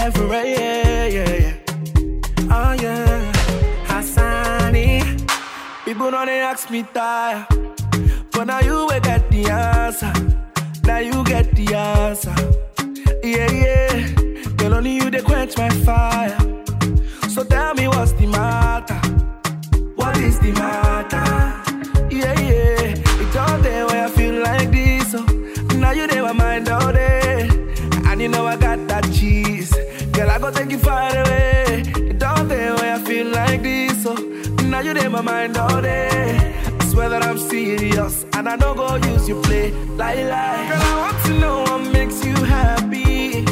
life for right, yeah. Oh yeah, Hassani. People know they ask me tire, but now you will get the answer. Now you get the answer. Yeah. Girl, only you they quench my fire. So tell me what's the matter? What is the matter? Yeah. It's all day where I feel like this. So now you in my mind all day. And you know I got that cheese. Girl, I go take you far away. It's all day where I feel like this. So now you in my mind all day. I swear that I'm serious. And I don't go use you play like. Girl, I want to know what makes you happy.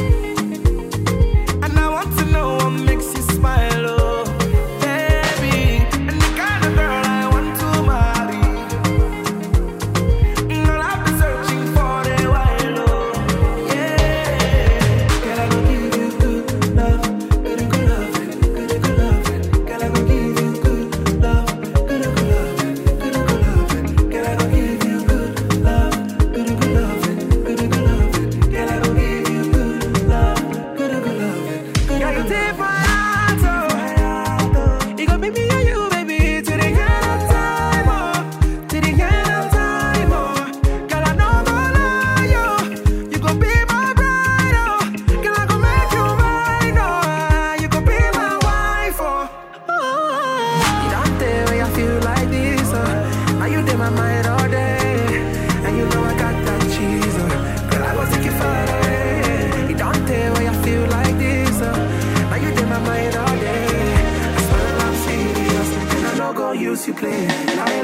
And I want to know what makes you smile, oh, baby. And the kind of girl I want to marry. Girl, I've been searching for a while, oh, yeah. Girl, I go give you good love, good loving. Girl, I go give you good love, good loving. Girl, I go give you good love, good loving. Girl, I go give you good love, good loving. Girl, you take my heart, oh. You gon' make me and you, baby, to the end of time, oh. To the end of time, oh. Girl, I know go lie, oh. You gon' be my bride, oh. Girl, I gon' make you mine, oh. You gon' be my wife, oh. You don't tell when I feel like this, oh. Now you in my mind all day. And you know I got that cheese, oh. Girl, I go take you far away. You don't tell when I feel like this, oh. Now you in my mind all day. I swear that I'm serious. And I don't go use you play like.